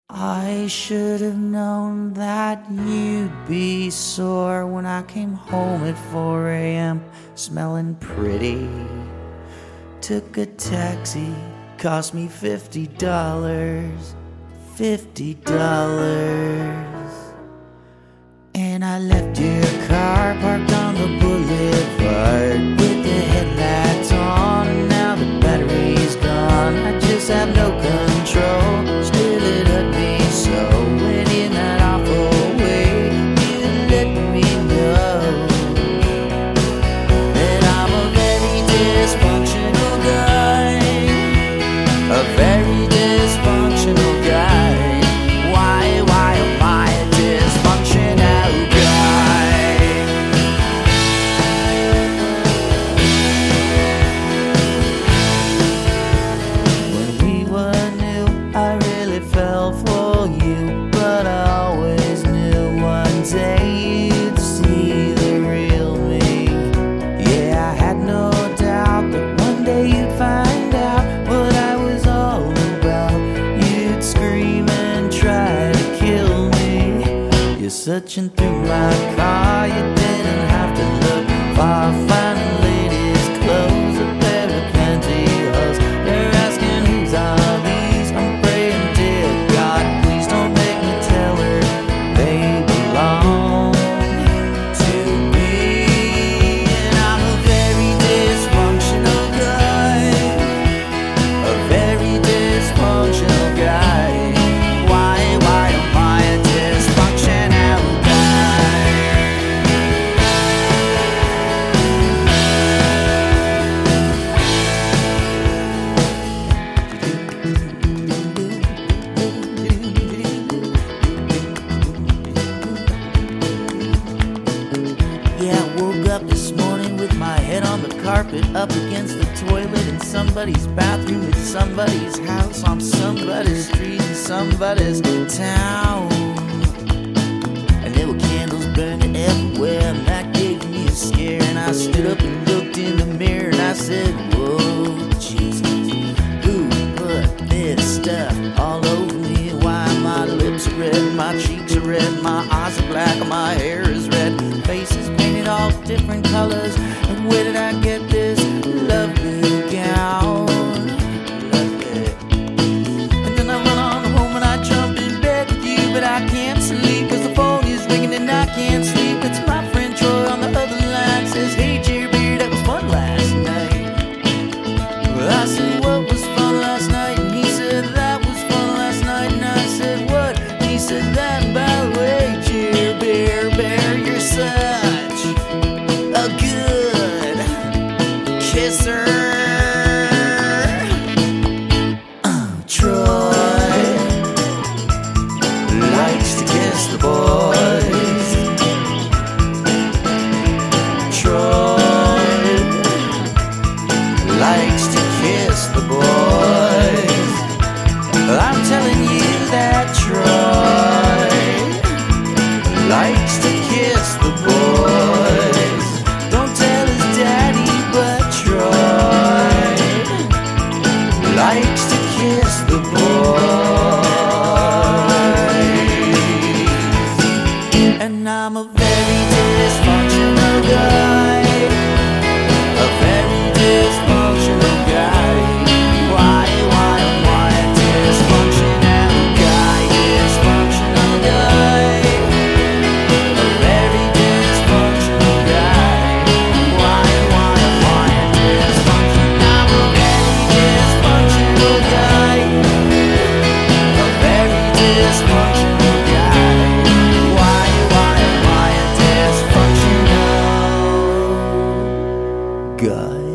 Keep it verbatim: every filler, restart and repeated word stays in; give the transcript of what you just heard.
I should have known that you'd be sore when I came home at four a.m. smelling pretty. Took a taxi, cost me fifty dollars, fifty dollars. And I left your car parked on the boulevard with the headlights on, and now the battery's gone. I just have no control, still it hurt me so. When in that awful way, you let me know that I'm a very dysfunctional guy, a very dysfunctional guy. Why, why am I a dysfunctional guy? When we were new, I really fell for you, but I always knew one day you'd see the real me. Yeah, I had no doubt that one day you'd find out what I was all about. You'd scream and try to kill me. You're searching through my car, you didn't have to look far. Finding ladies' clothes, a pair of pantyhose. You're asking whose are these? I'm praying, dear God, please don't make me tell her they belong to me. And I'm a very dysfunctional guy, a very dysfunctional guy. Why, why am I a dysfunctional guy? Yeah, I woke up this morning with my head on the carpet, up against the toilet in somebody's bathroom, in somebody's house, on somebody's street, in somebody's town. And there were candles burning everywhere, and that gave me a scare. And I stood up and looked in the mirror, and I said, whoa, Jesus, who put this stuff all over me? Why my lips are red, my cheeks are red, my eyes are black, and my hair is red, faces painted all different colors. And where did I get this lovely gown? Lovely. And then I run on home and I jump in bed with you, but I can't sleep 'cause the phone is ringing and I can't sleep. It's my friend Troy on the other line, says, hey Jerry, that was fun last night. Well, I said, what was fun last night? And he said, that was fun last night. And I said, what? And he said, that, and by the way, Jerry Bear, Bear, you're such a good kisser. Uh, Troy likes to kiss the boys. Troy likes to kiss the boys. I'm telling you that Troy likes to kiss the boys. Don't tell his daddy, but Troy likes to kiss the boys. And I'm a very dysfunctional guy, a very dysfunctional guy. Why, why, why a dysfunctional guy, dysfunctional guy, a very dysfunctional guy. Why, why, why a dysfunctional? I'm a very dysfunctional guy, a very dysfunctional guy. Why, why, why a dysfunctional guy?